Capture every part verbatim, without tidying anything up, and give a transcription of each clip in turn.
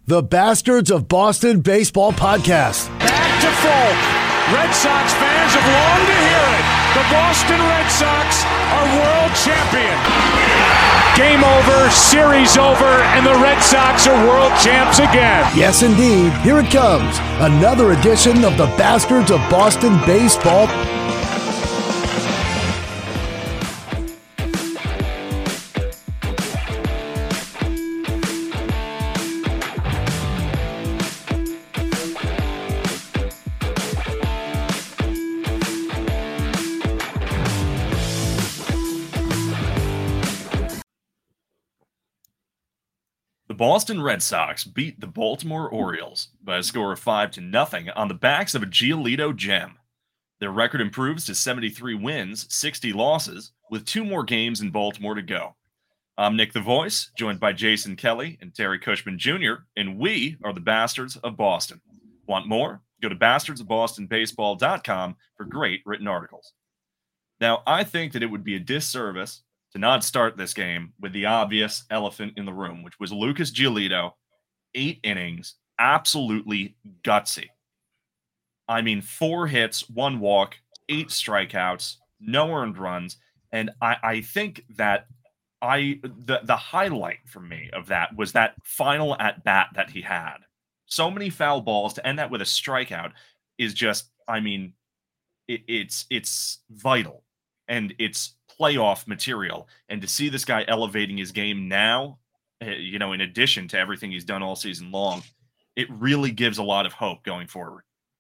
the Bastards of Boston Baseball Podcast. Back to Folk. Red Sox fans have longed to hear it. The Boston Red Sox are world champion. Game over, series over, and the Red Sox are world champs again. Yes, indeed. Here it comes. Another edition of the Bastards of Boston Baseball. The Boston Red Sox beat the Baltimore Orioles by a score of five to nothing on the backs of a Giolito gem. Their record improves to seventy-three wins, sixty losses, with two more games in Baltimore to go. I'm Nick the Voice, joined by Jason Kelly and Terry Cushman Junior, and we are the Bastards of Boston. Want more? Go to bastards of boston baseball dot com for great written articles. Now, I think that it would be a disservice to not start this game with the obvious elephant in the room, which was Lucas Giolito, eight innings, absolutely gutsy. I mean, four hits, one walk, eight strikeouts, no earned runs, and I, I think that I the, the highlight for me of that was that final at-bat that he had. So many foul balls to end that with a strikeout is just, I mean, it, it's it's vital, and it's playoff material. And to see this guy elevating his game now, you know, in addition to everything he's done all season long, it really gives a lot of hope going forward.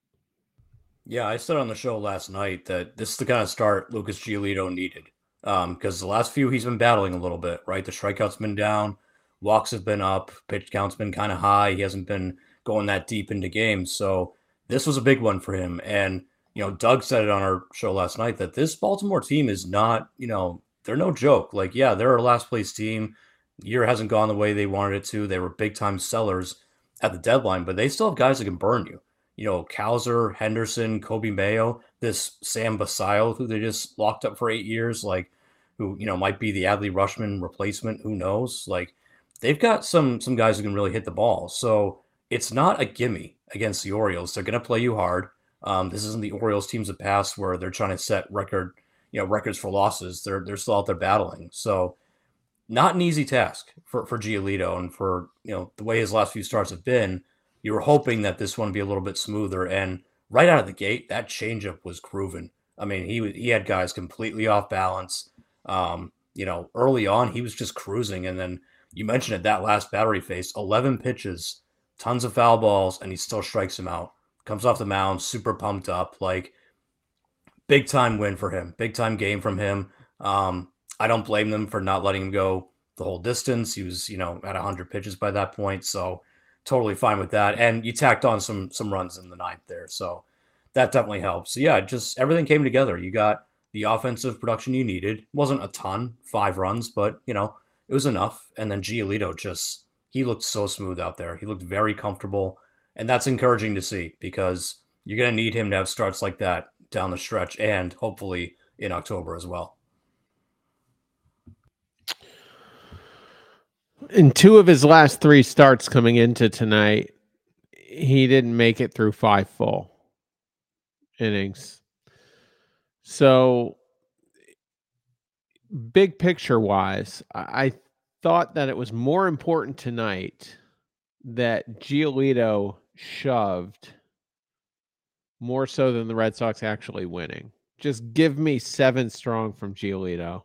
Yeah, I said on the show last night that this is the kind of start Lucas Giolito needed, um, because the last few he's been battling a little bit, right? The strikeouts been down, walks have been up, pitch count's been kind of high. He hasn't been going that deep into games. So this was a big one for him. And you know, Doug said it on our show last night that this Baltimore team is not, you know, they're no joke. Like, yeah, they're a last place team. The year hasn't gone the way they wanted it to. They were big time sellers at the deadline, but they still have guys that can burn you. You know, Cowser, Henderson, Kobe Mayo, this Sam Basayo, who they just locked up for eight years, like, who, you know, might be the Adley Rushman replacement. Who knows? Like, they've got some some guys who can really hit the ball. So it's not a gimme against the Orioles. They're going to play you hard. Um, this isn't the Orioles teams of past where they're trying to set record, you know, records for losses. They're they're still out there battling. So not an easy task for, for Giolito, and for, you know, the way his last few starts have been. You were hoping that this one would be a little bit smoother, and right out of the gate, that changeup was grooving. I mean, he he had guys completely off balance. Um, you know, early on, he was just cruising, and then you mentioned it, that last battery face, eleven pitches, tons of foul balls, and he still strikes him out. Comes off the mound, super pumped up, like big time win for him, big time game from him. Um, I don't blame them for not letting him go the whole distance. He was, you know, at one hundred pitches by that point, so totally fine with that. And you tacked on some some runs in the ninth there, so that definitely helps. So yeah, just everything came together. You got the offensive production you needed. It wasn't a ton, five runs, but you know, it was enough. And then Giolito just, he looked so smooth out there. He looked very comfortable. And that's encouraging to see, because you're going to need him to have starts like that down the stretch, and hopefully in October as well. In two of his last three starts coming into tonight, he didn't make it through five full innings. So big picture wise, I thought that it was more important tonight that Giolito shoved more so than the Red Sox actually winning. Just give me seven strong from Giolito.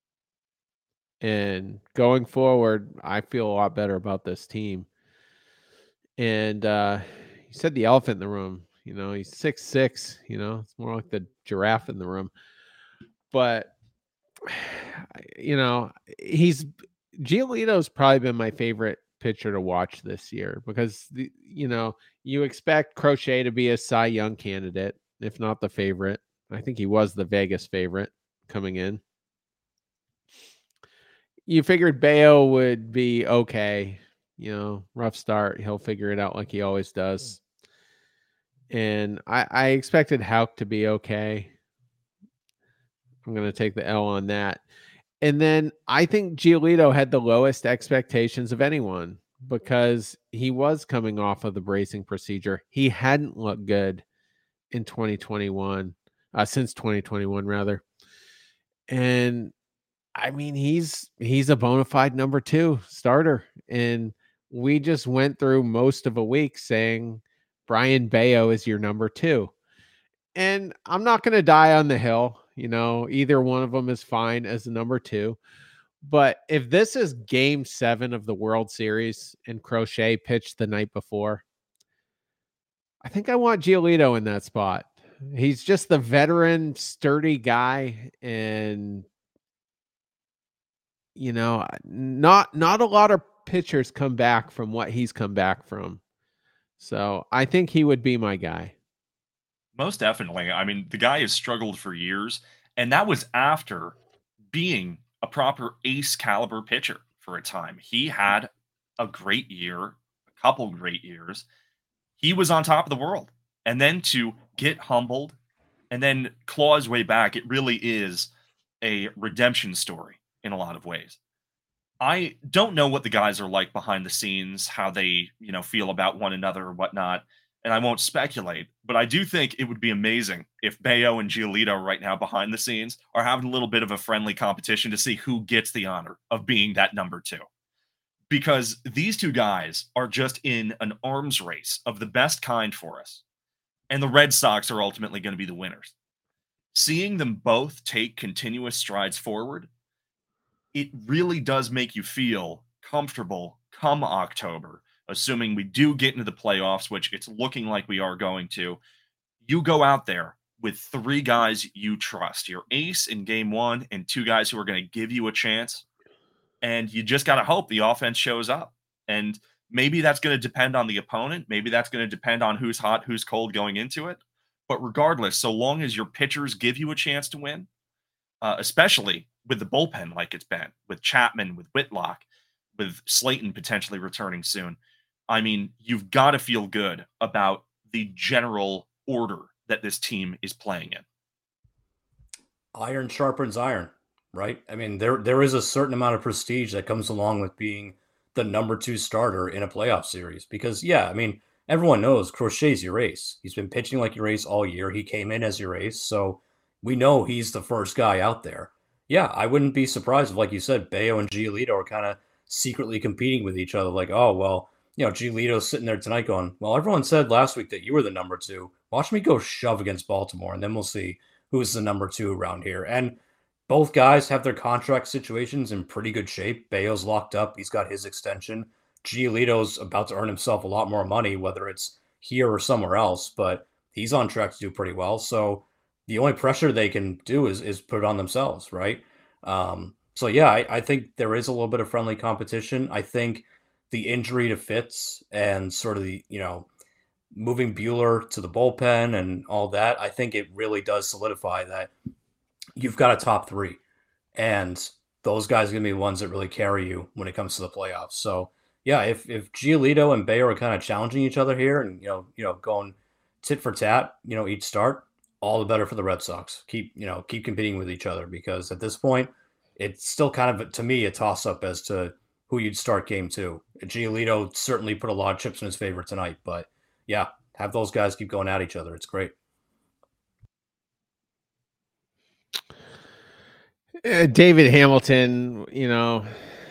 And going forward, I feel a lot better about this team. And uh, you said the elephant in the room. You know, he's six six. You know, it's more like the giraffe in the room. But, you know, he's Giolito's probably been my favorite pitcher to watch this year, because the, you know, you expect Crochet to be a Cy Young candidate, if not the favorite. I think he was the Vegas favorite coming in. You figured Bayo would be okay, you know, rough start. He'll figure it out like he always does. And I, I expected Houck to be okay. I'm going to take the L on that. And then I think Giolito had the lowest expectations of anyone because he was coming off of the bracing procedure. He hadn't looked good in twenty twenty-one, uh, since twenty twenty-one rather. And I mean, he's he's a bona fide number two starter. And we just went through most of a week saying Brian Bayo is your number two. And I'm not going to die on the hill. You know, either one of them is fine as a number two. But if this is game seven of the World Series and Crochet pitched the night before, I think I want Giolito in that spot. He's just the veteran, sturdy guy. And, you know, not not a lot of pitchers come back from what he's come back from. So I think he would be my guy. Most definitely. I mean, the guy has struggled for years, and that was after being a proper ace caliber pitcher for a time. He had a great year, a couple great years. He was on top of the world. And then to get humbled and then claw his way back, it really is a redemption story in a lot of ways. I don't know what the guys are like behind the scenes, how they, you know, feel about one another or whatnot, and I won't speculate, but I do think it would be amazing if Bayo and Giolito right now behind the scenes are having a little bit of a friendly competition to see who gets the honor of being that number two. Because these two guys are just in an arms race of the best kind for us, and the Red Sox are ultimately going to be the winners. Seeing them both take continuous strides forward, it really does make you feel comfortable come October, assuming we do get into the playoffs, which it's looking like we are going to. You go out there with three guys you trust, your ace in game one and two guys who are going to give you a chance. And you just got to hope the offense shows up. And maybe that's going to depend on the opponent. Maybe that's going to depend on who's hot, who's cold going into it. But regardless, so long as your pitchers give you a chance to win, uh, especially with the bullpen like it's been, with Chapman, with Whitlock, with Slayton potentially returning soon, I mean, you've got to feel good about the general order that this team is playing in. Iron sharpens iron, right? I mean, there there is a certain amount of prestige that comes along with being the number two starter in a playoff series. Because, yeah, I mean, everyone knows Crochet's your ace. He's been pitching like your ace all year. He came in as your ace, so we know he's the first guy out there. Yeah, I wouldn't be surprised if, like you said, Bayo and Giolito are kind of secretly competing with each other. Like, oh, well, you know, Giolito's sitting there tonight going, well, everyone said last week that you were the number two. Watch me go shove against Baltimore, and then we'll see who's the number two around here. And both guys have their contract situations in pretty good shape. Bayo's locked up. He's got his extension. Giolito's about to earn himself a lot more money, whether it's here or somewhere else, but he's on track to do pretty well. So the only pressure they can do is is put it on themselves, right? Um, so, yeah, I, I think there is a little bit of friendly competition. I think the injury to Fitz and sort of the, you know, moving Buehler to the bullpen and all that, I think it really does solidify that you've got a top three. And those guys are going to be the ones that really carry you when it comes to the playoffs. So, yeah, if if Giolito and Bayo are kind of challenging each other here and, you know, you know, going tit for tat, you know, each start, all the better for the Red Sox. Keep, you know, keep competing with each other, because at this point, it's still kind of, to me, a toss-up as to who you'd start game two. Giolito certainly put a lot of chips in his favor tonight, but yeah, have those guys keep going at each other. It's great. Uh, David Hamilton, you know,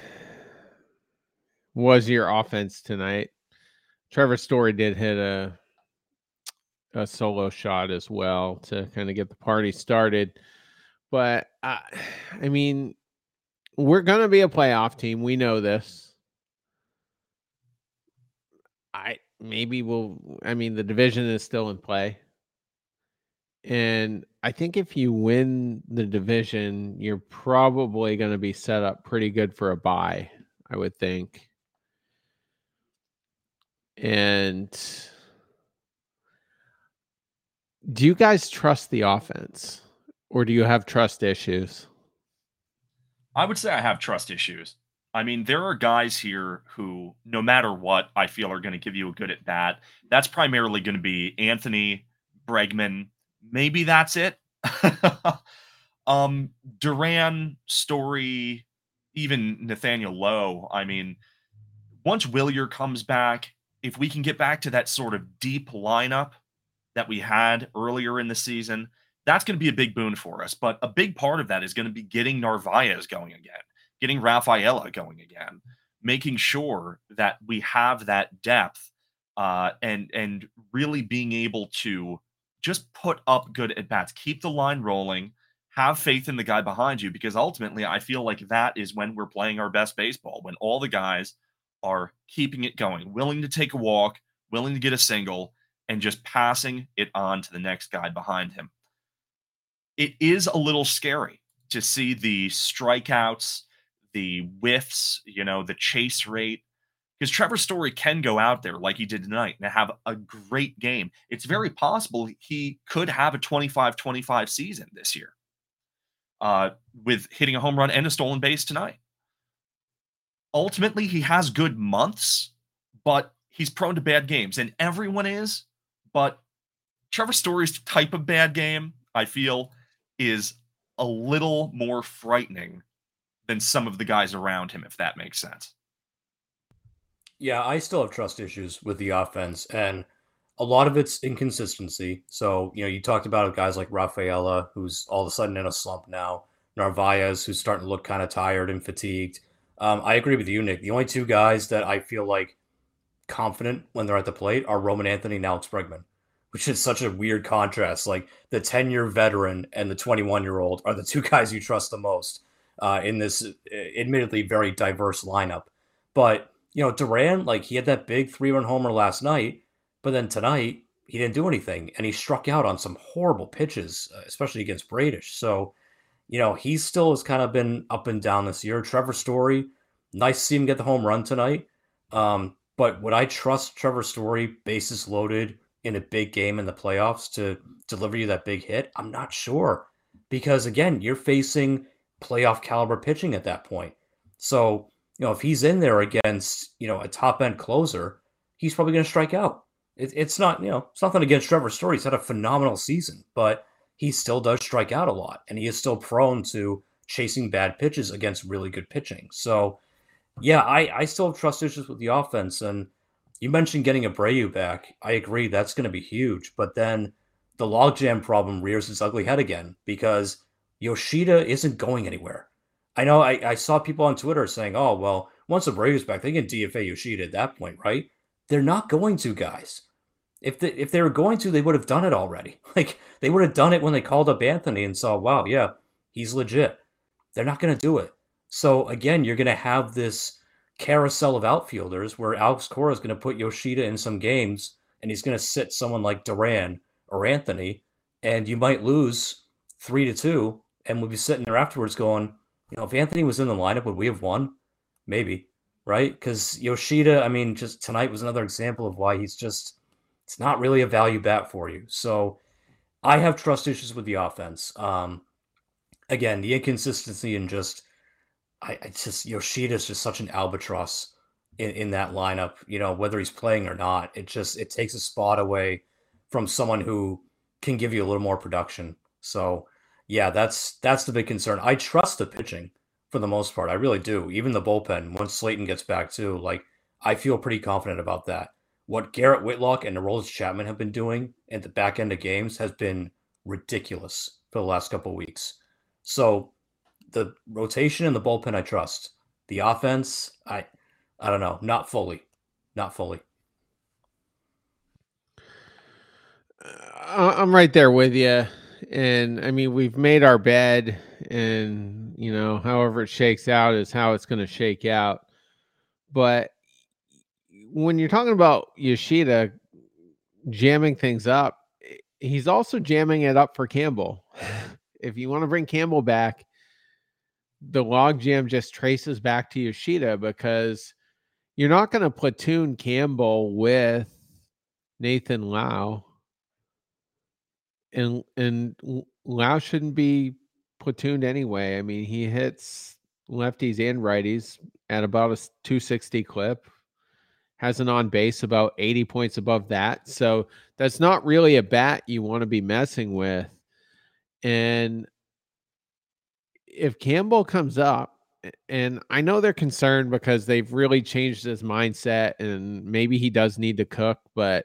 was your offense tonight. Trevor Story did hit a a solo shot as well to kind of get the party started. But, uh, I mean, we're going to be a playoff team. We know this. I maybe we'll, I mean, the division is still in play. And I think if you win the division, you're probably going to be set up pretty good for a bye, I would think. And do you guys trust the offense, or do you have trust issues? I would say I have trust issues. I mean, there are guys here who, no matter what, I feel are going to give you a good at bat. That's primarily going to be Anthony, Bregman. Maybe that's it. um, Duran, Story, even Nathaniel Lowe. I mean, once Willier comes back, if we can get back to that sort of deep lineup that we had earlier in the season, that's going to be a big boon for us. But a big part of that is going to be getting Narvaez going again, getting Rafaela going again, making sure that we have that depth uh, and, and really being able to just put up good at-bats, keep the line rolling, have faith in the guy behind you, because ultimately I feel like that is when we're playing our best baseball, when all the guys are keeping it going, willing to take a walk, willing to get a single, and just passing it on to the next guy behind him. It is a little scary to see the strikeouts, the whiffs, you know, the chase rate, because Trevor Story can go out there like he did tonight and have a great game. It's very possible he could have a twenty-five twenty-five season this year uh, with hitting a home run and a stolen base tonight. Ultimately, he has good months, but he's prone to bad games, and everyone is. But Trevor Story's type of bad game, I feel, is a little more frightening than some of the guys around him, if that makes sense. Yeah, I still have trust issues with the offense, and a lot of it's inconsistency. So, you know, you talked about guys like Rafaela, who's all of a sudden in a slump now, Narvaez, who's starting to look kind of tired and fatigued. Um, I agree with you, Nick. The only two guys that I feel like confident when they're at the plate are Roman Anthony and Alex Bregman, which is such a weird contrast. Like the ten-year veteran and the twenty-one-year-old are the two guys you trust the most uh, in this admittedly very diverse lineup. But you know, Duran, like he had that big three-run homer last night, but then tonight he didn't do anything, and he struck out on some horrible pitches, especially against Bradish. So, you know, he still has kind of been up and down this year. Trevor Story, nice to see him get the home run tonight. Um, but would I trust Trevor Story, bases loaded, in a big game in the playoffs to deliver you that big hit? I'm not sure, because again, you're facing playoff caliber pitching at that point. So, you know, if he's in there against, you know, a top end closer, he's probably going to strike out. It, it's not, you know, it's nothing against Trevor Story. He's had a phenomenal season, but he still does strike out a lot, and he is still prone to chasing bad pitches against really good pitching. So, yeah, I, I still have trust issues with the offense. And you mentioned getting Abreu back. I agree, that's going to be huge. But then the logjam problem rears its ugly head again, because Yoshida isn't going anywhere. I know I, I saw people on Twitter saying, oh, well, once Abreu's back, they can D F A Yoshida at that point, right? They're not going to, guys. If they, if they were going to, they would have done it already. Like, they would have done it when they called up Anthony and saw, wow, yeah, he's legit. They're not going to do it. So, again, you're going to have this carousel of outfielders where Alex Cora is going to put Yoshida in some games, and he's going to sit someone like Duran or Anthony, and you might lose three to two, and we'll be sitting there afterwards going, you know, if Anthony was in the lineup, would we have won? Maybe, right? Because Yoshida, I mean, just tonight was another example of why he's just, it's not really a value bat for you. So I have trust issues with the offense. Um, again, the inconsistency and just, I, I just, Yoshida is just such an albatross in, in that lineup, you know, whether he's playing or not. It just, it takes a spot away from someone who can give you a little more production. So yeah, that's, that's the big concern. I trust the pitching for the most part. I really do. Even the bullpen, once Slayton gets back too, like I feel pretty confident about that. What Garrett Whitlock and Aroldis Chapman have been doing at the back end of games has been ridiculous for the last couple of weeks. So the rotation and the bullpen, I trust. The offense, I, I don't know, not fully, not fully. Uh, I'm right there with you. And I mean, we've made our bed, and you know, however it shakes out is how it's going to shake out. But when you're talking about Yoshida jamming things up, he's also jamming it up for Campbell. If you want to bring Campbell back, the logjam just traces back to Yoshida, because you're not going to platoon Campbell with Nathan Lau. And and Lau shouldn't be platooned anyway. I mean, he hits lefties and righties at about a two sixty clip, has an on base about eighty points above that. So that's not really a bat you want to be messing with. And if Campbell comes up And I know they're concerned because they've really changed his mindset and maybe he does need to cook, but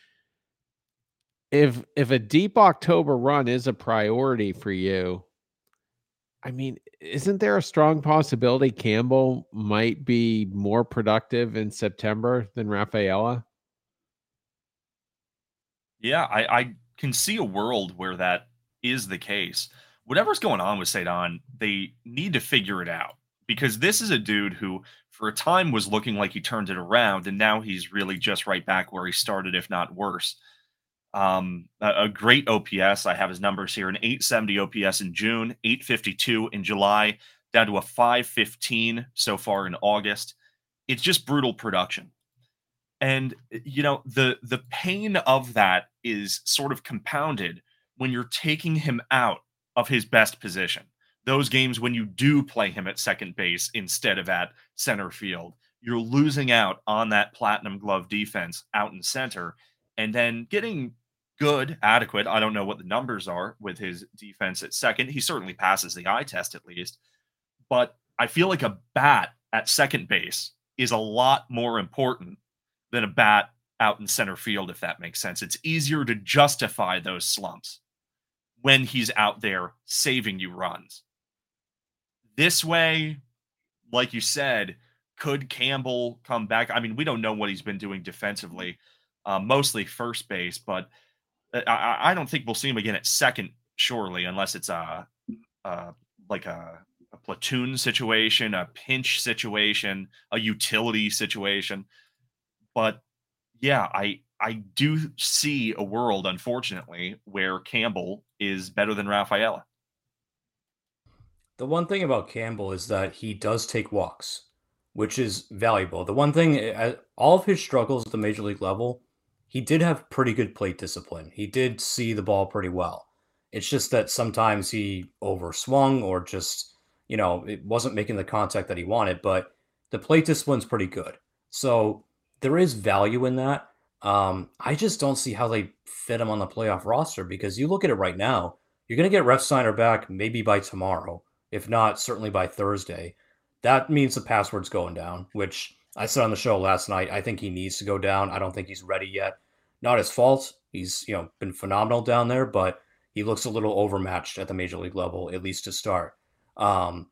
if if a deep October run is a priority for you, I mean, isn't there a strong possibility Campbell might be more productive in September than Rafaela? Yeah, I, I can see a world where that is the case. Whatever's going on with Cedon, they need to figure it out because this is a dude who, for a time, was looking like he turned it around, and now he's really just right back where he started, if not worse. Um, a, a great O P S. I have his numbers here: an eight seventy O P S in June, eight fifty-two in July, down to a five fifteen so far in August. It's just brutal production. And you know, the the pain of that is sort of compounded when you're taking him out of his best position. Those games when you do play him at second base instead of at center field, you're losing out on that platinum glove defense out in center and then getting good, adequate. I don't know what the numbers are with his defense at second. He certainly passes the eye test at least, but I feel like a bat at second base is a lot more important than a bat out in center field, if that makes sense. It's easier to justify those slumps when he's out there saving you runs. This way, like you said, could Campbell come back? I mean, we don't know what he's been doing defensively, uh, mostly first base, but I, I don't think we'll see him again at second, surely, unless it's a, a like a, a platoon situation, a pinch situation, a utility situation. But yeah, I I do see a world, unfortunately, where Campbell is better than Rafaela. The one thing about Campbell is that he does take walks, which is valuable. The one thing, uh, all of his struggles at the major league level, he did have pretty good plate discipline. He did see the ball pretty well. It's just that sometimes he overswung or just, you know, it wasn't making the contact that he wanted, but the plate discipline's pretty good. So there is value in that. Um, I just don't see how they fit him on the playoff roster because you look at it right now, you're going to get Refsnyder back maybe by tomorrow, if not certainly by Thursday. That means the password's going down, which I said on the show last night. I think he needs to go down. I don't think he's ready yet. Not his fault. He's, you know, been phenomenal down there, but he looks a little overmatched at the major league level, at least to start. Um,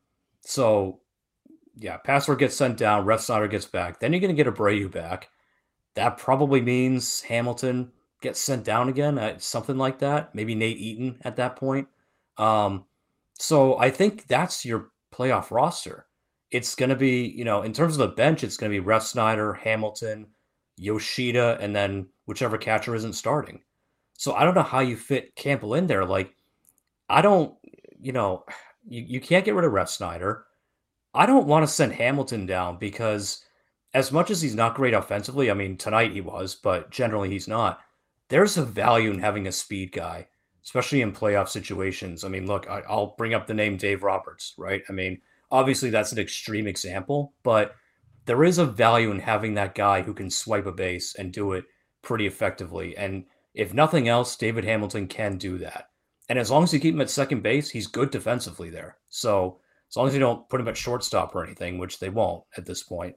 so yeah, password gets sent down, Refsnyder gets back. Then you're going to get Abreu back. That probably means Hamilton gets sent down again, uh, something like that. Maybe Nate Eaton at that point. Um, so I think that's your playoff roster. It's going to be, you know, in terms of the bench, it's going to be Refsnyder, Hamilton, Yoshida, and then whichever catcher isn't starting. So I don't know how you fit Campbell in there. Like, I don't, you know, you, you can't get rid of Refsnyder. I don't want to send Hamilton down because as much as he's not great offensively, I mean, tonight he was, but generally he's not. There's a value in having a speed guy, especially in playoff situations. I mean, look, I, I'll bring up the name Dave Roberts, right? I mean, obviously that's an extreme example, but there is a value in having that guy who can swipe a base and do it pretty effectively. And if nothing else, David Hamilton can do that. And as long as you keep him at second base, he's good defensively there. So as long as you don't put him at shortstop or anything, which they won't at this point.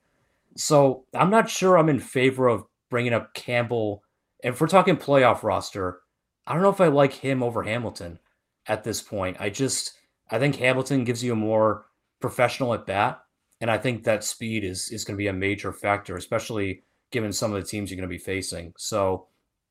So I'm not sure I'm in favor of bringing up Campbell. And if we're talking playoff roster, I don't know if I like him over Hamilton at this point. I just, I think Hamilton gives you a more professional at bat. And I think that speed is, is going to be a major factor, especially given some of the teams you're going to be facing. So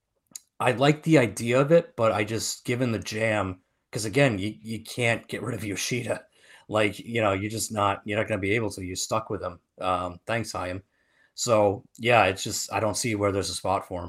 I like the idea of it, but I just, given the jam, because again, you, you can't get rid of Yoshida. Like, you know, you're just not, you're not going to be able to. You're stuck with him. Um, thanks, Chaim. So, yeah, it's just, I don't see where there's a spot for him.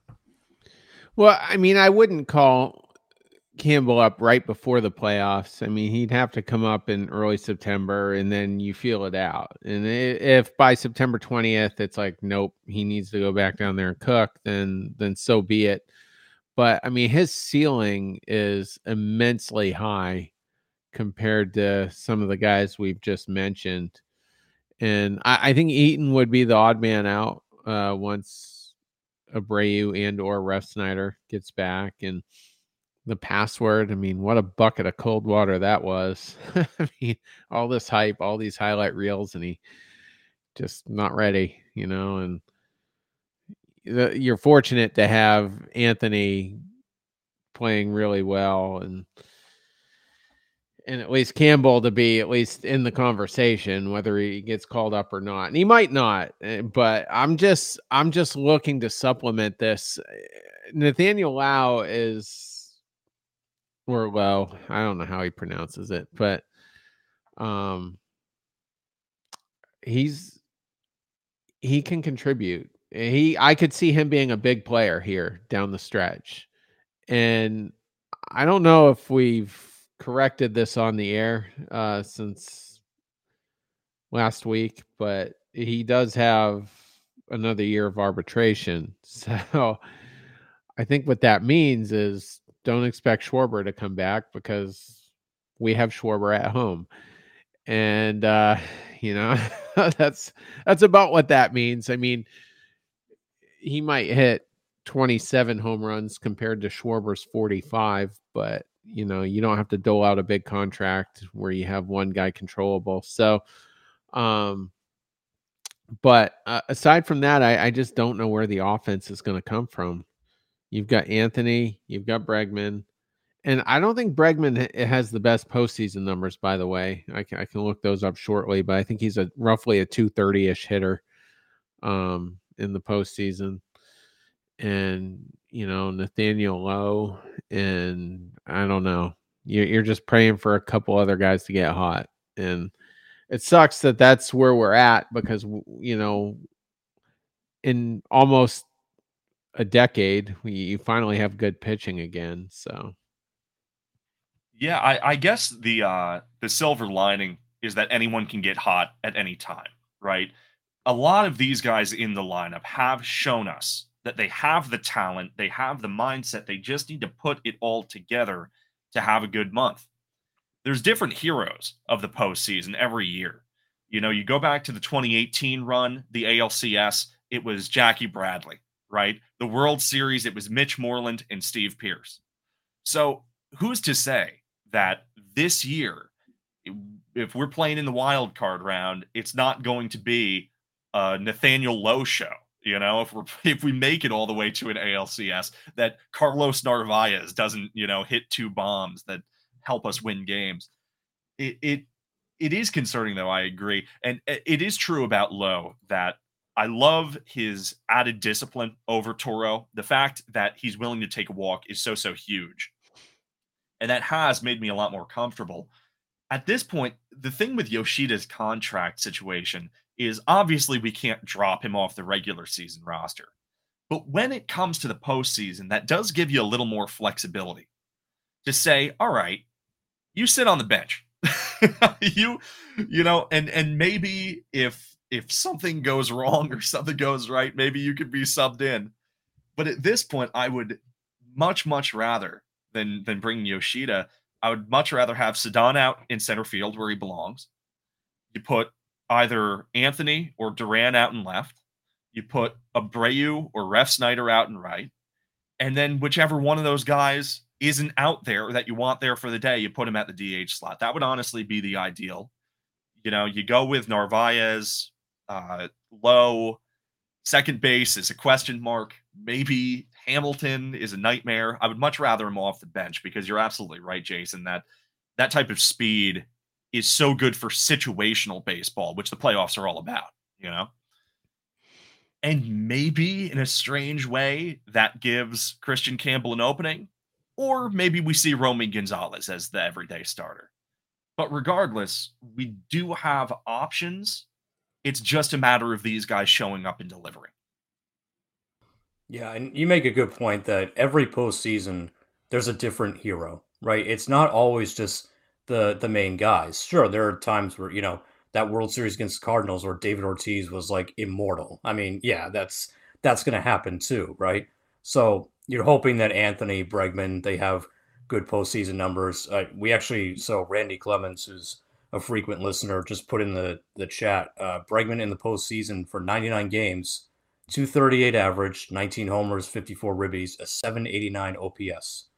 Well, I mean, I wouldn't call Campbell up right before the playoffs. I mean, he'd have to come up in early September and then you feel it out. And if by September twentieth, it's like, nope, he needs to go back down there and cook, then, then so be it. But I mean, his ceiling is immensely high compared to some of the guys we've just mentioned. And I, I think Eaton would be the odd man out uh, once Abreu and or Refsnyder gets back. And the password. I mean, what a bucket of cold water that was. I mean, all this hype, all these highlight reels, and he just not ready, you know, and the, you're fortunate to have Anthony playing really well and and at least Campbell to be at least in the conversation, whether he gets called up or not. And he might not, but I'm just I'm just looking to supplement this. Nathaniel Lau is or Low. I don't know how he pronounces it, but um he's he can contribute. He I could see him being a big player here down the stretch. And I don't know if we've corrected this on the air uh, since last week, but he does have another year of arbitration. So I think what that means is don't expect Schwarber to come back because we have Schwarber at home. And, uh, you know, that's that's about what that means. I mean, he might hit twenty-seven home runs compared to Schwarber's forty-five, but you know, you don't have to dole out a big contract where you have one guy controllable. So, um, but uh, aside from that, I, I just don't know where the offense is going to come from. You've got Anthony, you've got Bregman, and I don't think Bregman has the best postseason numbers, by the way. I can, I can look those up shortly, but I think he's a roughly a two thirty-ish hitter um, in the postseason. And, you know, Nathaniel Lowe, and I don't know, you're, you're just praying for a couple other guys to get hot. And it sucks that that's where we're at because, you know, in almost a decade, we you finally have good pitching again. So, yeah, I, I guess the uh, the silver lining is that anyone can get hot at any time, right? A lot of these guys in the lineup have shown us that they have the talent, they have the mindset, they just need to put it all together to have a good month. There's different heroes of the postseason every year. You know, you go back to the twenty eighteen run, the A L C S, it was Jackie Bradley, right? The World Series, it was Mitch Moreland and Steve Pearce. So who's to say that this year, if we're playing in the wild card round, it's not going to be a Nathaniel Lowe show? You know, if we're if we make it all the way to an A L C S, that Carlos Narvaez doesn't, you know, hit two bombs that help us win games. It it it is concerning, though. I agree, and it is true about Lowe that I love his added discipline over Toro. The fact that he's willing to take a walk is so so huge, and that has made me a lot more comfortable. At this point, the thing with Yoshida's contract situation is obviously we can't drop him off the regular season roster. But when it comes to the postseason, that does give you a little more flexibility to say, all right, you sit on the bench. you, you know, and and maybe if if something goes wrong or something goes right, maybe you could be subbed in. But at this point, I would much, much rather than than bringing Yoshida, I would much rather have Cedon out in center field where he belongs. You put either Anthony or Duran out in left. You put Abreu or Refsnyder out in right. And then whichever one of those guys isn't out there that you want there for the day, you put him at the D H slot. That would honestly be the ideal. You know, you go with Narvaez, uh, Lowe. Second base is a question mark. Maybe Hamilton is a nightmare. I would much rather him off the bench because you're absolutely right, Jason, that that type of speed is so good for situational baseball, which the playoffs are all about, you know? And maybe in a strange way that gives Christian Campbell an opening, or maybe we see Romy Gonzalez as the everyday starter. But regardless, we do have options. It's just a matter of these guys showing up and delivering. Yeah, and you make a good point that every postseason there's a different hero, right? It's not always just the the main guys. Sure, there are times where, you know, that World Series against the Cardinals where David Ortiz was like immortal. I mean, yeah, that's that's going to happen too, right? So you're hoping that Anthony, Bregman, they have good postseason numbers. Uh, we actually, so Randy Clemens, who's a frequent listener, just put in the the chat, uh, Bregman in the postseason for ninety-nine games, two thirty-eight average, nineteen homers, fifty-four ribbies, a seven eighty-nine O P S.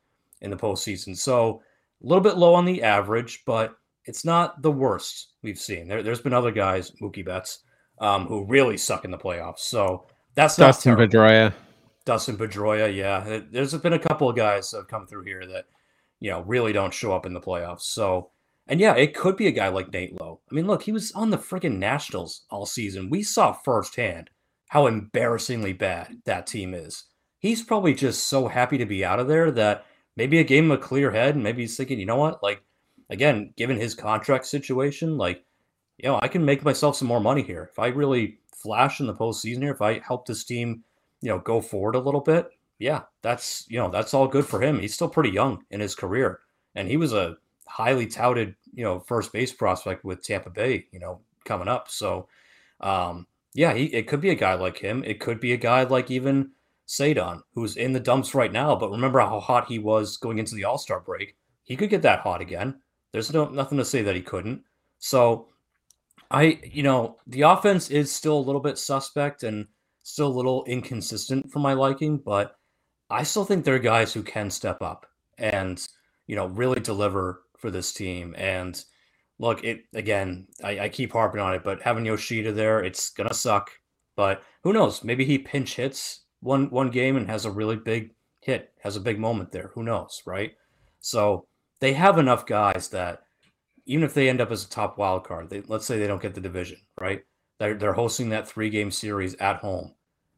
in the postseason. So a little bit low on the average, but it's not the worst we've seen. There, there's been other guys, Mookie Betts, um, who really suck in the playoffs. So that's not Dustin terrible. Pedroia. Dustin Pedroia, yeah. There's been a couple of guys that have come through here that, you know, really don't show up in the playoffs. So, and yeah, it could be a guy like Nate Lowe. I mean, look, he was on the freaking Nationals all season. We saw firsthand how embarrassingly bad that team is. He's probably just so happy to be out of there that maybe it gave him a clear head. And maybe he's thinking, you know what? Like, again, given his contract situation, like, you know, I can make myself some more money here. If I really flash in the postseason here, if I help this team, you know, go forward a little bit, yeah, that's, you know, that's all good for him. He's still pretty young in his career. And he was a highly touted, you know, first base prospect with Tampa Bay, you know, coming up. So, um, yeah, he, it could be a guy like him. It could be a guy like even Cedon, who's in the dumps right now. But remember how hot he was going into the All-Star break. He could get that hot again. There's no nothing to say that he couldn't. So, I, you know, the offense is still a little bit suspect and still a little inconsistent for my liking, but I still think there are guys who can step up and, you know, really deliver for this team. And look, it again, I, I keep harping on it, but having Yoshida there, it's gonna suck. But who knows? Maybe he pinch hits one one game and has a really big hit, has a big moment there. Who knows, right? So they have enough guys that even if they end up as a top wild card, they, let's say they don't get the division, right? They're, they're hosting that three-game series at home.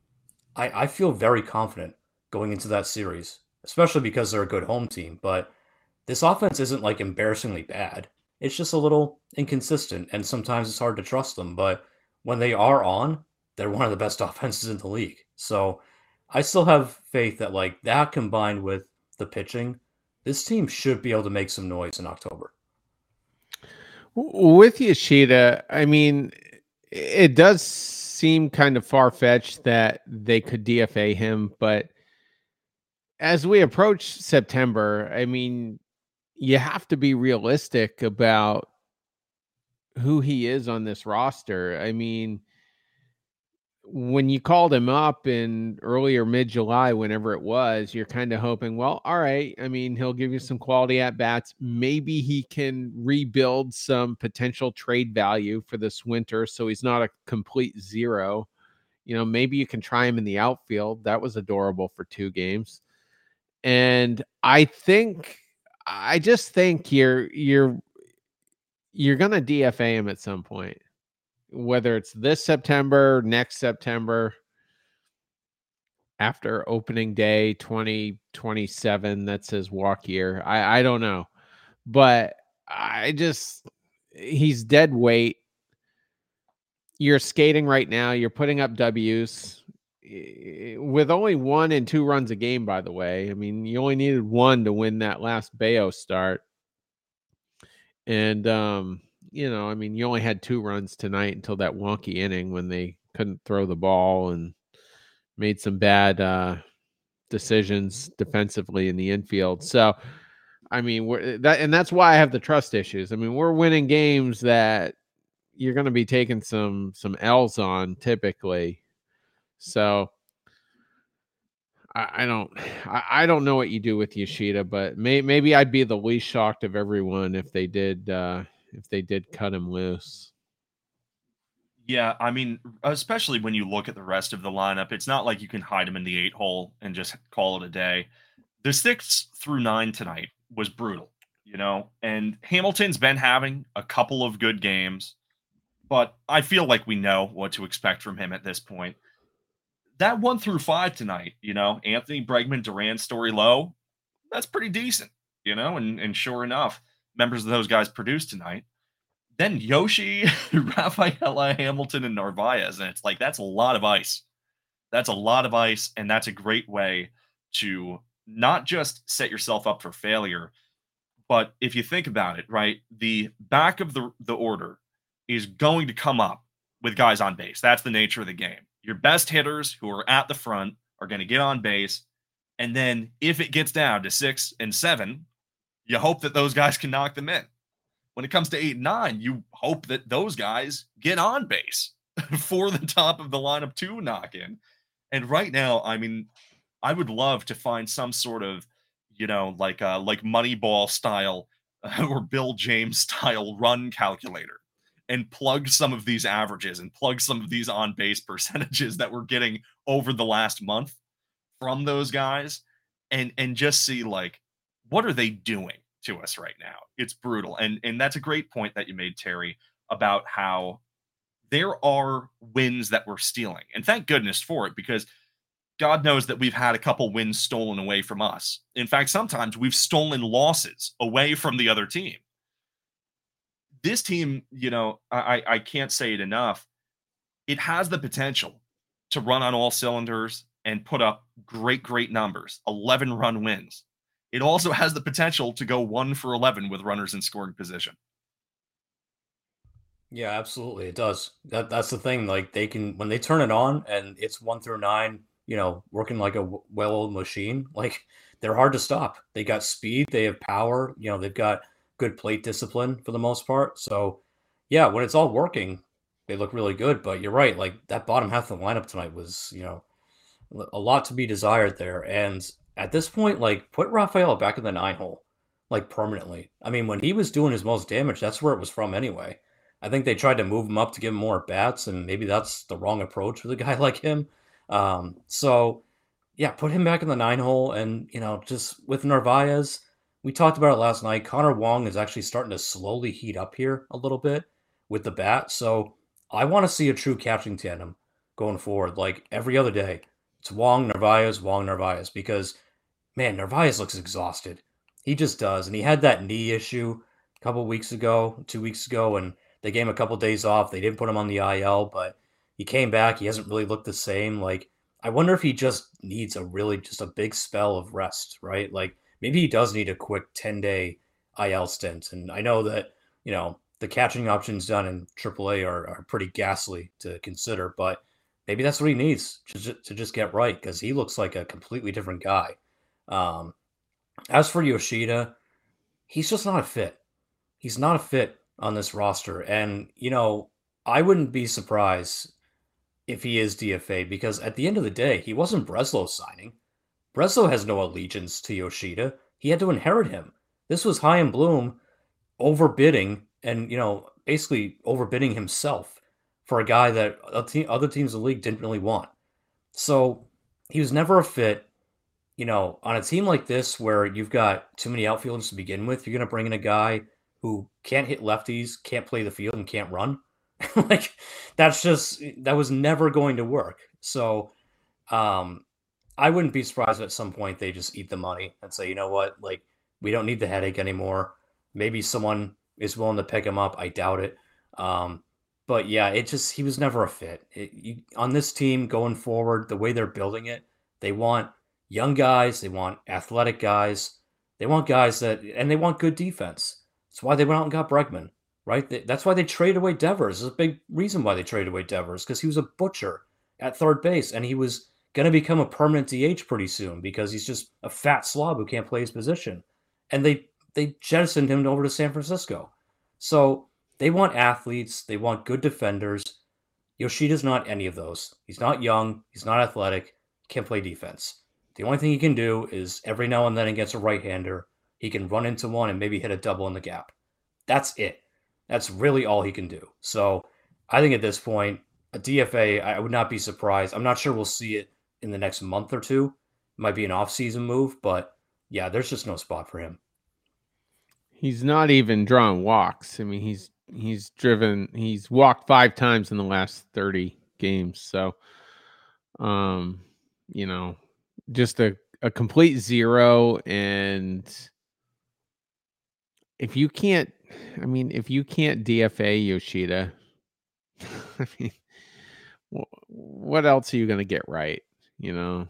I, I feel very confident going into that series, especially because they're a good home team. But this offense isn't like embarrassingly bad. It's just a little inconsistent, and sometimes it's hard to trust them. But when they are on, they're one of the best offenses in the league. So I still have faith that like that combined with the pitching, this team should be able to make some noise in October. With Yoshida, I mean, it does seem kind of far-fetched that they could D F A him, but as we approach September, I mean, you have to be realistic about who he is on this roster. I mean, when you called him up in earlier mid-July, whenever it was, you're kind of hoping, well, all right. I mean, he'll give you some quality at-bats. Maybe he can rebuild some potential trade value for this winter so he's not a complete zero. You know, maybe you can try him in the outfield. That was adorable for two games. And I think, I just think you're, you're, you're going to D F A him at some point. Whether it's this September, next September, after opening day twenty twenty-seven, that's his walk year. I, I don't know. But I just, he's dead weight. You're skating right now. You're putting up W's with only one and two runs a game, by the way. I mean, you only needed one to win that last Bayo start. And, um, you know, I mean, you only had two runs tonight until that wonky inning when they couldn't throw the ball and made some bad uh, decisions defensively in the infield. So, I mean, we're, that and that's why I have the trust issues. I mean, we're winning games that you're going to be taking some some L's on typically. So, I, I don't, I, I don't know what you do with Yoshida, but may, maybe I'd be the least shocked of everyone if they did. Uh, if they did cut him loose. Yeah, I mean, especially when you look at the rest of the lineup, it's not like you can hide him in the eight hole and just call it a day. The six through nine tonight was brutal, you know, and Hamilton's been having a couple of good games, but I feel like we know what to expect from him at this point. That one through five tonight, you know, Anthony, Bregman, Duran, Story, Lowe, that's pretty decent, you know, and, and sure enough, members of those guys produced tonight. Then Yoshi, Rafaela, Hamilton, and Narvaez. And it's like, that's a lot of ice. That's a lot of ice. And that's a great way to not just set yourself up for failure, but if you think about it, right, the back of the, the order is going to come up with guys on base. That's the nature of the game. Your best hitters who are at the front are going to get on base. And then if it gets down to six and seven, you hope that those guys can knock them in. When it comes to eight and nine, you hope that those guys get on base for the top of the lineup to knock in. And right now, I mean, I would love to find some sort of you know, like uh, like Moneyball style uh, or Bill James style run calculator and plug some of these averages and plug some of these on base percentages that we're getting over the last month from those guys and and just see like what are they doing to us right now. It's brutal. And and that's a great point that you made, Terry, about how there are wins that we're stealing. And thank goodness for it, because God knows that we've had a couple wins stolen away from us. In fact, sometimes we've stolen losses away from the other team. This team, you know, I, I can't say it enough. It has the potential to run on all cylinders and put up great, great numbers, eleven run wins. It also has the potential to go one for eleven with runners in scoring position. Yeah, absolutely. It does. That that's the thing. Like they can when they turn it on and it's one through nine, you know, working like a w- well-oiled machine. Like they're hard to stop. They got speed. They have power. You know, they've got good plate discipline for the most part. So, yeah, when it's all working, they look really good. But you're right. Like that bottom half of the lineup tonight was, you know, a lot to be desired there. And at this point, like put Rafael back in the nine hole, like permanently. I mean, when he was doing his most damage, that's where it was from anyway. I think they tried to move him up to give him more bats, and maybe that's the wrong approach with a guy like him. Um, so yeah, put him back in the nine hole, and you know, just with Narvaez, we talked about it last night. Connor Wong is actually starting to slowly heat up here a little bit with the bat. So I want to see a true catching tandem going forward, like every other day. It's Wong Narvaez, Wong Narvaez, because man, Narvaez looks exhausted. He just does, and he had that knee issue a couple weeks ago, two weeks ago, and they gave him a couple days off. They didn't put him on the I L, but he came back. He hasn't really looked the same. Like, I wonder if he just needs a really just a big spell of rest, right? Like, maybe he does need a quick ten day I L stint. And I know that, you know, the catching options done in triple A are, are pretty ghastly to consider, but maybe that's what he needs to, ju- to just get right, because he looks like a completely different guy. Um, as for Yoshida, he's just not a fit. He's not a fit on this roster. And, you know, I wouldn't be surprised if he is D F A, because at the end of the day, he wasn't Breslow's signing. Breslow has no allegiance to Yoshida. He had to inherit him. This was Chaim Bloom overbidding and, you know, basically overbidding himself for a guy that other teams in the league didn't really want. So he was never a fit. You know, on a team like this where you've got too many outfielders to begin with, you're going to bring in a guy who can't hit lefties, can't play the field, and can't run. Like, that's just, that was never going to work. So, um, I wouldn't be surprised if at some point they just eat the money and say, you know what, like, we don't need the headache anymore. Maybe someone is willing to pick him up. I doubt it. Um, but yeah, it just, he was never a fit. It, you, on this team going forward, the way they're building it, they want young guys, they want athletic guys, they want guys that, and they want good defense. That's why they went out and got Bregman, right? That's why they traded away Devers. There's a big reason why they traded away Devers, because he was a butcher at third base, and he was going to become a permanent D H pretty soon because he's just a fat slob who can't play his position. And they they jettisoned him over to San Francisco. So they want athletes. They want good defenders. Yoshida's not any of those. He's not young. He's not athletic. He can't play defense. The only thing he can do is every now and then against a right-hander, he can run into one and maybe hit a double in the gap. That's it. That's really all he can do. So I think at this point, a D F A, I would not be surprised. I'm not sure we'll see it in the next month or two. It might be an off-season move, but yeah, there's just no spot for him. He's not even drawing walks. I mean, he's he's driven, he's walked five times in the last thirty games. So, um, you know, just a, a complete zero. And if you can't, I mean, if you can't D F A Yoshida, I mean, what else are you going to get right? You know?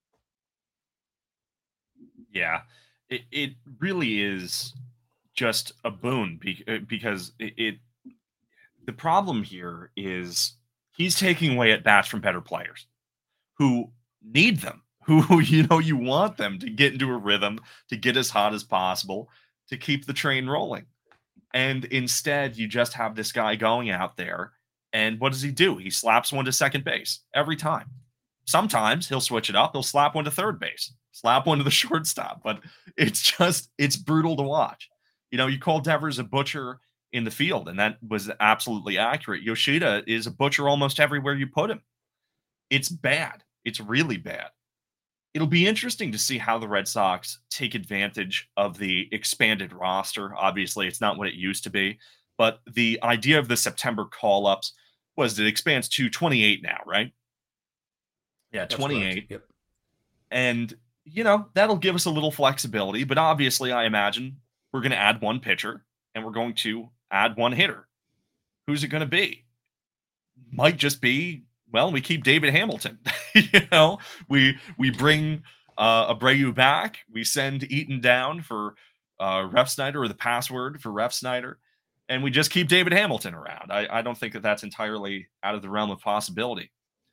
Yeah, it, it really is just a boon because it, it the problem here is he's taking away at bats from better players who need them, who, you know, you want them to get into a rhythm, to get as hot as possible, to keep the train rolling. And instead, you just have this guy going out there, and what does he do? He slaps one to second base every time. Sometimes he'll switch it up. He'll slap one to third base, slap one to the shortstop, but it's just, it's brutal to watch. You know, you call Devers a butcher in the field, and that was absolutely accurate. Yoshida is a butcher almost everywhere you put him. It's bad. It's really bad. It'll be interesting to see how the Red Sox take advantage of the expanded roster. Obviously, it's not what it used to be, but the idea of the September call-ups was it expands to twenty-eight now, right? Yeah, That's twenty-eight. Yep. And, you know, that'll give us a little flexibility, but obviously I imagine we're going to add one pitcher and we're going to add one hitter. Who's it going to be? Might just be, well, we keep David Hamilton. you know, we we bring uh, Abreu back. We send Eaton down for uh, Refsnyder, or the password for Refsnyder, and we just keep David Hamilton around. I, I don't think that that's entirely out of the realm of possibility.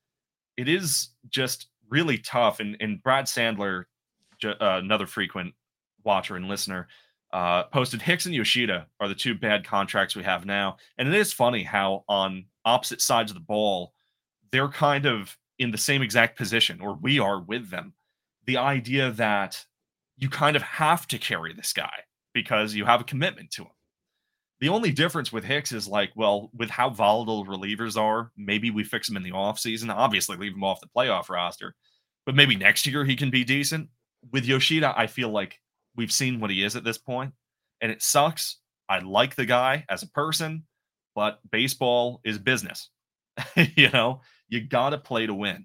It is just really tough. And, and Brad Sandler, uh, another frequent watcher and listener, uh, posted Hicks and Yoshida are the two bad contracts we have now. And it is funny how on opposite sides of the ball, they're kind of in the same exact position, or we are with them. The idea that you kind of have to carry this guy because you have a commitment to him. The only difference with Hicks is like, well, with how volatile relievers are, maybe we fix him in the offseason. Obviously, leave him off the playoff roster. But maybe next year he can be decent. With Yoshida, I feel like we've seen what he is at this point, and it sucks. I like the guy as a person, but baseball is business. you know, you got to play to win.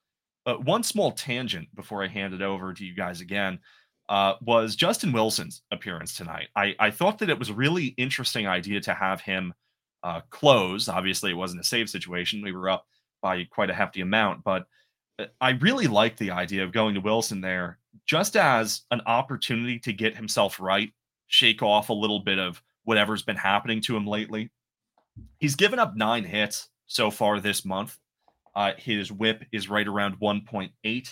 But one small tangent before I hand it over to you guys again. Uh, was Justin Wilson's appearance tonight. I, I thought that it was a really interesting idea to have him uh, close. Obviously, it wasn't a save situation. We were up by quite a hefty amount, but I really liked the idea of going to Wilson there just as an opportunity to get himself right, shake off a little bit of whatever's been happening to him lately. He's given up nine hits so far this month. Uh, his whip is right around one point eight.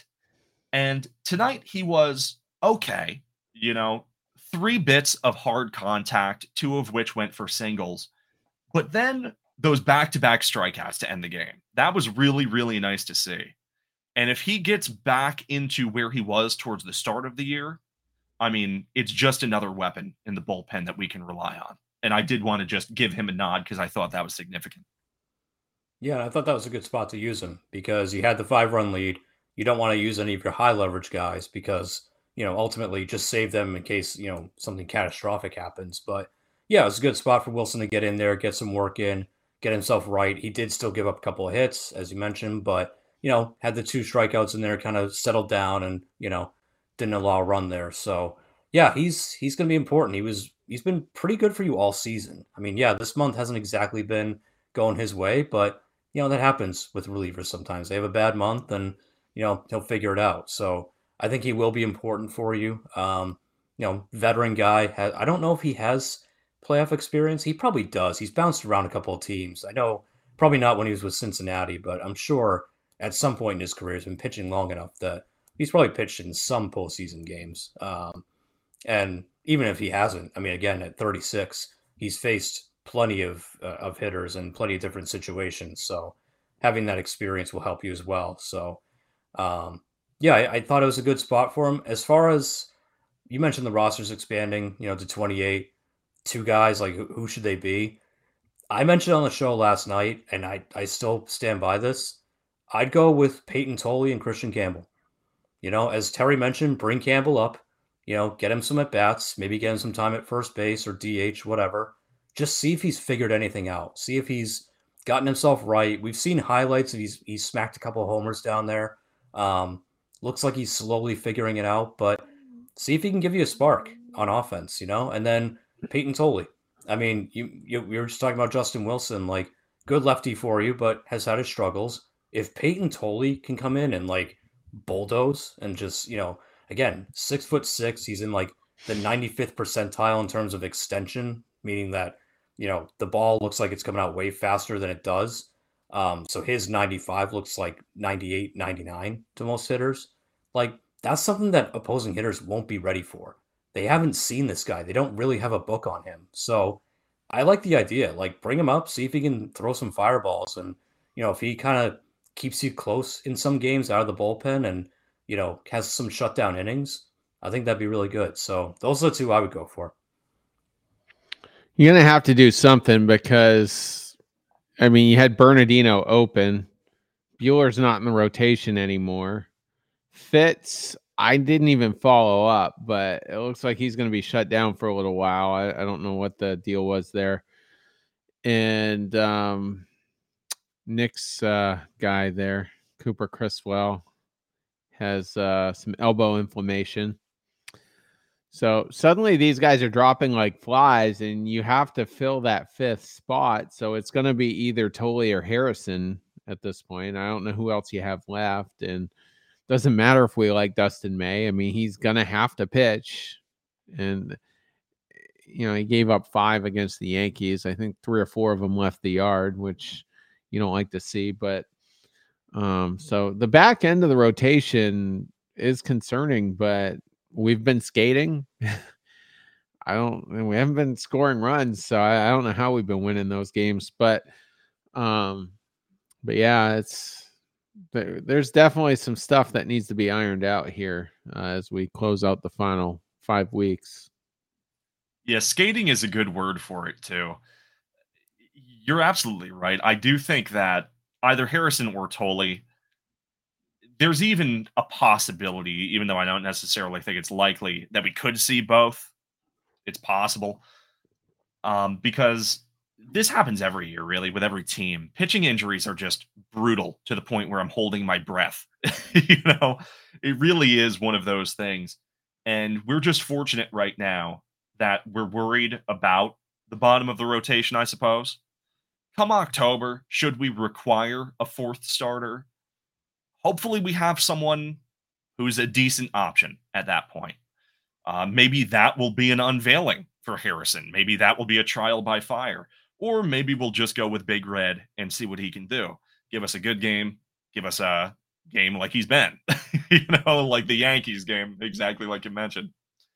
And tonight he was okay, you know, three bits of hard contact, two of which went for singles, but then those back-to-back strikeouts to end the game. That was really, really nice to see. And if he gets back into where he was towards the start of the year, I mean, it's just another weapon in the bullpen that we can rely on. And I did want to just give him a nod because I thought that was significant. Yeah, I thought that was a good spot to use him because you had the five-run lead. You don't want to use any of your high-leverage guys because you know, ultimately just save them in case, you know, something catastrophic happens. But yeah, it's a good spot for Wilson to get in there, get some work in, get himself right. He did still give up a couple of hits, as you mentioned, but, you know, had the two strikeouts in there, kind of settled down and, you know, didn't allow a run there. So yeah, he's, he's going to be important. He was, he's been pretty good for you all season. I mean, yeah, this month hasn't exactly been going his way, but you know, that happens with relievers sometimes. They have a bad month and, you know, he'll figure it out. So I think he will be important for you. Um, you know, veteran guy. Has, I don't know if he has playoff experience. He probably does. He's bounced around a couple of teams. I know probably not when he was with Cincinnati, but I'm sure at some point in his career he's been pitching long enough that he's probably pitched in some postseason games. Um, and even if he hasn't, I mean, again, at thirty-six, he's faced plenty of uh, of hitters and plenty of different situations. So having that experience will help you as well. So, um, yeah, I, I thought it was a good spot for him. As far as you mentioned, the roster's expanding, you know, to twenty-eight. Two guys, like who, who should they be? I mentioned on the show last night, and I, I still stand by this. I'd go with Peyton Tolley and Christian Campbell. You know, as Terry mentioned, bring Campbell up. You know, get him some at bats, maybe get him some time at first base or D H, whatever. Just see if he's figured anything out. See if he's gotten himself right. We've seen highlights of he's he's smacked a couple of homers down there. Um, Looks like he's slowly figuring it out, but see if he can give you a spark on offense, you know? And then Peyton Tolley. I mean, you, you we were just talking about Justin Wilson, like good lefty for you, but has had his struggles. If Peyton Tolley can come in and like bulldoze and just, you know, again, six foot six, he's in like the ninety-fifth percentile in terms of extension, meaning that, you know, the ball looks like it's coming out way faster than it does. Um, so his ninety-five looks like ninety-eight, ninety-nine to most hitters. Like, that's something that opposing hitters won't be ready for. They haven't seen this guy. They don't really have a book on him. So I like the idea. Like, bring him up, see if he can throw some fireballs. And, you know, if he kind of keeps you close in some games out of the bullpen and, you know, has some shutdown innings, I think that'd be really good. So those are the two I would go for. You're going to have to do something because, I mean, you had Bernardino open. Bueller's not in the rotation anymore. Fitz, I didn't even follow up, but it looks like he's going to be shut down for a little while. I, I don't know what the deal was there. And um, Nick's uh, guy there, Cooper Criswell, has uh, some elbow inflammation. So suddenly these guys are dropping like flies, and you have to fill that fifth spot. So it's going to be either Tolley or Harrison at this point. I don't know who else you have left, and doesn't matter if we like Dustin May. I mean, he's going to have to pitch, and you know, he gave up five against the Yankees. I think three or four of them left the yard, which you don't like to see. But um, so the back end of the rotation is concerning, but we've been skating. I don't, we haven't been scoring runs, so I, I don't know how we've been winning those games. But, um, but yeah, it's there, there's definitely some stuff that needs to be ironed out here uh, as we close out the final five weeks. Yeah, skating is a good word for it too. You're absolutely right. I do think that either Harrison or Tolley, there's even a possibility, even though I don't necessarily think it's likely, that we could see both. It's possible. Um, because this happens every year, really, with every team. Pitching injuries are just brutal to the point where I'm holding my breath. You know, it really is one of those things. And we're just fortunate right now that we're worried about the bottom of the rotation, I suppose. Come October, should we require a fourth starter, hopefully we have someone who's a decent option at that point. Uh, maybe that will be an unveiling for Harrison. Maybe that will be a trial by fire. Or maybe we'll just go with Big Red and see what he can do. Give us a good game. Give us a game like he's been. You know, like the Yankees game, exactly like you mentioned.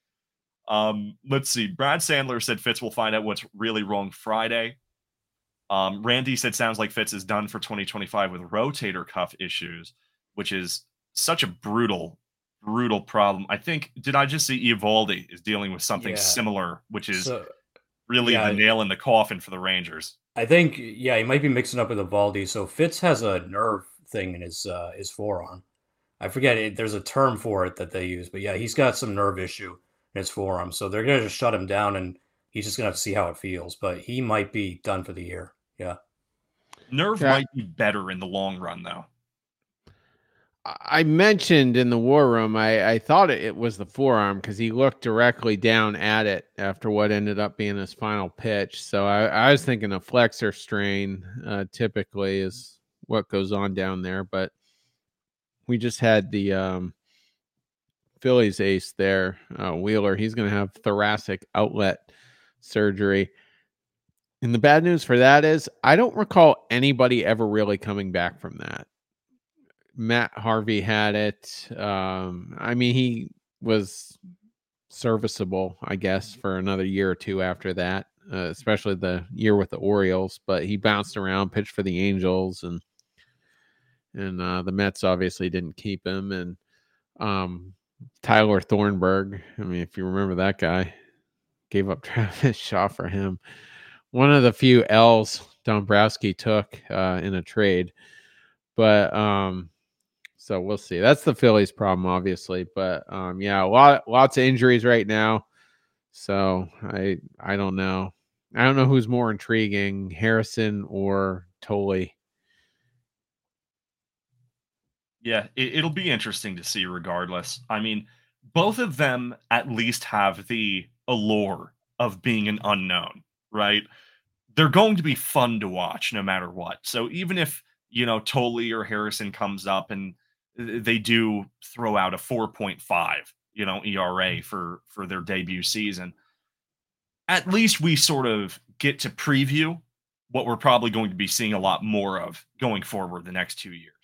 Um, let's see. Brad Sandler said Fitz will find out what's really wrong Friday. Um, Randy said sounds like Fitz is done for twenty twenty-five with rotator cuff issues, which is such a brutal, brutal problem. I think, did I just see Eovaldi is dealing with something Yeah. similar, which is So, really yeah, the nail in the coffin for the Rangers. I think, yeah, he might be mixing up with Evaldi. So Fitz has a nerve thing in his uh, his forearm. I forget it. There's a term for it that they use, but yeah, he's got some nerve issue in his forearm. So they're gonna just shut him down, and he's just gonna have to see how it feels. But he might be done for the year. Yeah. Nerve Yeah. might be better in the long run, though. I mentioned in the war room, I, I thought it was the forearm because he looked directly down at it after what ended up being his final pitch. So I, I was thinking a flexor strain uh, typically is what goes on down there. But we just had the um, Phillies ace there, uh, Wheeler. He's going to have thoracic outlet surgery. And the bad news for that is I don't recall anybody ever really coming back from that. Matt Harvey had it. Um, I mean, he was serviceable, I guess, for another year or two after that, uh, especially the year with the Orioles. But he bounced around, pitched for the Angels, and and uh, the Mets obviously didn't keep him. And um, Tyler Thornburg, I mean, if you remember that guy, gave up Travis Shaw for him. One of the few L's Dombrowski took uh, in a trade. But um, so we'll see. That's the Phillies' problem, obviously. But um, yeah, a lot, lots of injuries right now. So I, I don't know. I don't know who's more intriguing, Harrison or Tolley. Yeah, it, it'll be interesting to see regardless. I mean, both of them at least have the allure of being an unknown, right? They're going to be fun to watch no matter what. So even if, you know, Tolley or Harrison comes up and they do throw out a four point five, you know, E R A for, for their debut season, at least we sort of get to preview what we're probably going to be seeing a lot more of going forward the next two years.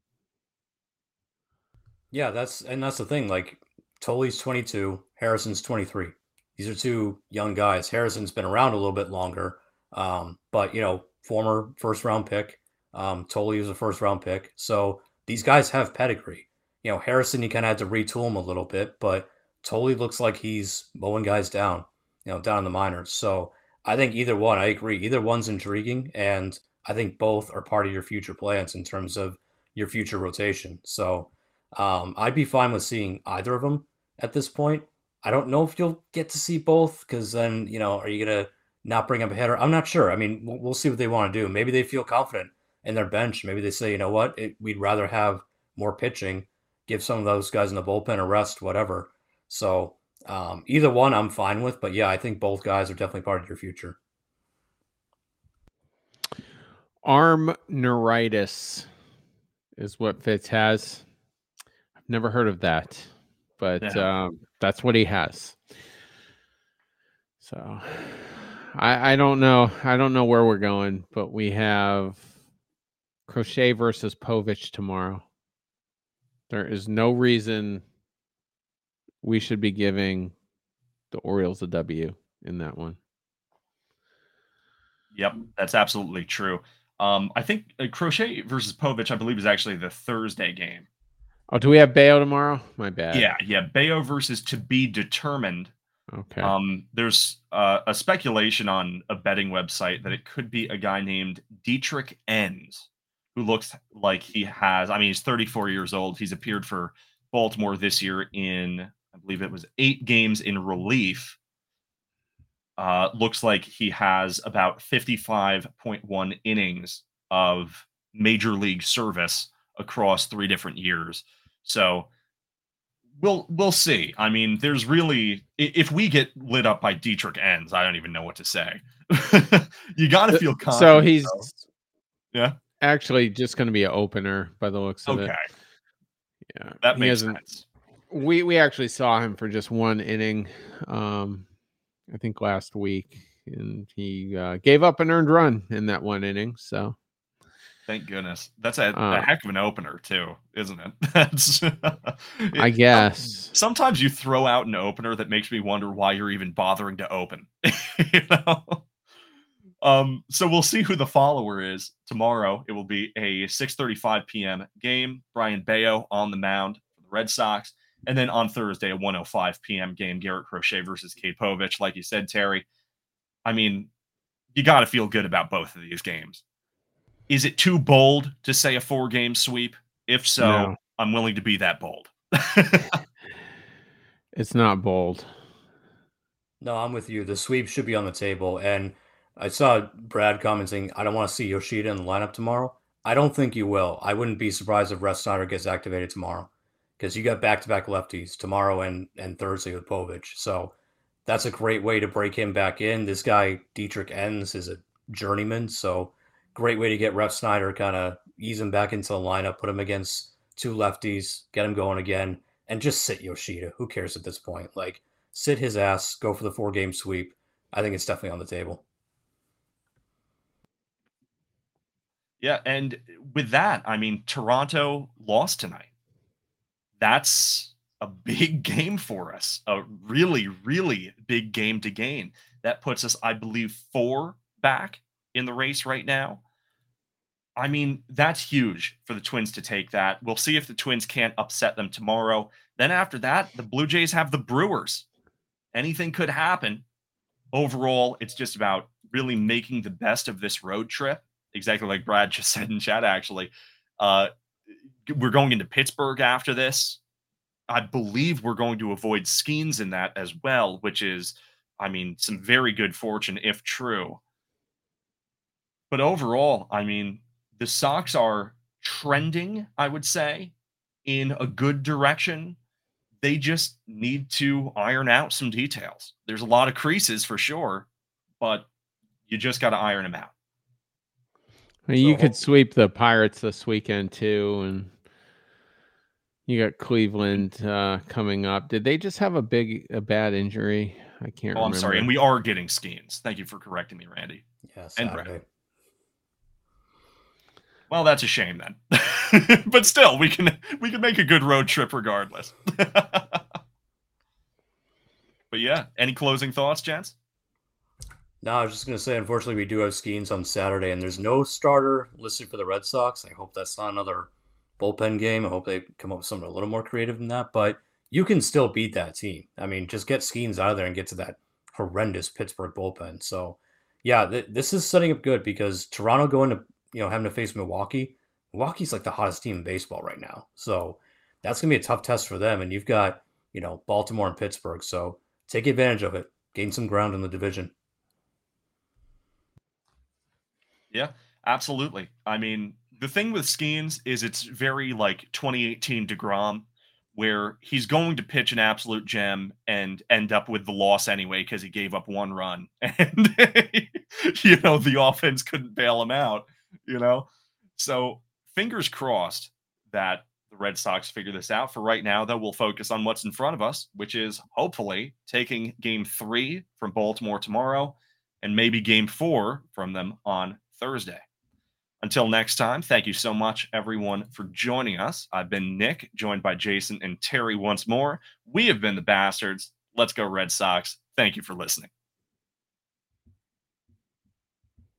Yeah, that's and that's the thing. Like Tolley's twenty-two, Harrison's twenty-three. These are two young guys. Harrison's been around a little bit longer, um, but you know, former first round pick. Um, Tolley was a first round pick. So these guys have pedigree. You know, Harrison, you kind of had to retool him a little bit, but Tolley looks like he's mowing guys down, you know, down in the minors. So I think either one, I agree, either one's intriguing. And I think both are part of your future plans in terms of your future rotation. So um, I'd be fine with seeing either of them at this point. I don't know if you'll get to see both because then, you know, are you going to not bring up a hitter? I'm not sure. I mean, we'll, we'll see what they want to do. Maybe they feel confident in their bench. Maybe they say, you know what, it, we'd rather have more pitching, give some of those guys in the bullpen a rest, whatever. So um, either one I'm fine with. But yeah, I think both guys are definitely part of your future. Arm neuritis is what Fitz has. I've never heard of that, but yeah. um, that's what he has. So I, I don't know. I don't know where we're going, but we have Crochet versus Povich tomorrow. There is no reason we should be giving the Orioles a W in that one. Yep, that's absolutely true. Um, I think uh, Crochet versus Povich, I believe, is actually the Thursday game. Oh, do we have Bayo tomorrow? My bad. Yeah, yeah. Bayo versus to be determined. Okay. Um, there's uh, a speculation on a betting website that it could be a guy named Dietrich Enns, who looks like he has, I mean, he's thirty-four years old. He's appeared for Baltimore this year in, I believe it was eight games in relief. Uh, looks like he has about fifty-five point one innings of major league service across three different years. So we'll we'll see. I mean, there's really, if we get lit up by Dietrich Enns, I don't even know what to say. You got to feel confident. So he's though. yeah, actually just going to be an opener by the looks of okay. it. Yeah, that he makes sense. We we actually saw him for just one inning. Um, I think last week, and he uh, gave up an earned run in that one inning. So, thank goodness. That's a, uh, a heck of an opener, too, isn't it? That's. it, I guess sometimes you throw out an opener that makes me wonder why you're even bothering to open. You know. Um. So we'll see who the follower is tomorrow. It will be a six thirty-five p.m. game. Brian Bayo on the mound for the Red Sox. And then on Thursday, a one oh five p.m. game, Garrett Crochet versus Cade Povich. Like you said, Terry, I mean, you got to feel good about both of these games. Is it too bold to say a four-game sweep? If so, no. I'm willing to be that bold. It's not bold. No, I'm with you. The sweep should be on the table. And I saw Brad commenting, I don't want to see Yoshida in the lineup tomorrow. I don't think you will. I wouldn't be surprised if Red Snyder gets activated tomorrow. Because you got back-to-back lefties tomorrow and, and Thursday with Povich. So that's a great way to break him back in. This guy, Dietrich Enns, is a journeyman. So great way to get Ref Snyder, kind of ease him back into the lineup, put him against two lefties, get him going again, and just sit Yoshida. Who cares at this point? Like, sit his ass, go for the four-game sweep. I think it's definitely on the table. Yeah, and with that, I mean, Toronto lost tonight. That's a big game for us, a really, really big game to gain. That puts us, I believe, four back in the race right now. I mean, that's huge for the Twins to take that. We'll see if the Twins can't upset them tomorrow. Then after that, the Blue Jays have the Brewers. Anything could happen. Overall, it's just about really making the best of this road trip. Exactly like Brad just said in chat, actually. Uh, We're going into Pittsburgh after this. I believe we're going to avoid Skeens in that as well, which is, I mean, some very good fortune if true. But overall, I mean, the Sox are trending, I would say, in a good direction. They just need to iron out some details. There's a lot of creases for sure, but you just got to iron them out. You So- could sweep the Pirates this weekend too, and you got Cleveland uh, coming up. Did they just have a big, a bad injury? I can't Oh, I'm remember. sorry. And we are getting Skeens. Thank you for correcting me, Randy. Yeah, And Saturday. Brad. Well, that's a shame then. But still, we can we can make a good road trip regardless. But yeah, any closing thoughts, gents? No, I was just going to say, unfortunately, we do have Skeens on Saturday, and there's no starter listed for the Red Sox. I hope that's not another bullpen game. I hope they come up with something a little more creative than that. But you can still beat that team. I mean, just get Skeens out of there and get to that horrendous Pittsburgh bullpen. So, yeah, th- this is setting up good because Toronto going to, you know, having to face Milwaukee. Milwaukee's like the hottest team in baseball right now. So that's going to be a tough test for them. And you've got, you know, Baltimore and Pittsburgh. So take advantage of it. Gain some ground in the division. Yeah, absolutely. I mean, the thing with Skeens is it's very like twenty eighteen DeGrom, where he's going to pitch an absolute gem and end up with the loss anyway because he gave up one run and you know the offense couldn't bail him out. You know, so fingers crossed that the Red Sox figure this out. For right now, though, we'll focus on what's in front of us, which is hopefully taking Game Three from Baltimore tomorrow, and maybe Game Four from them on Thursday. Until next time, thank you so much, everyone, for joining us. I've been Nick, joined by Jason and Terry once more. We have been the Bastards. Let's go, Red Sox. Thank you for listening.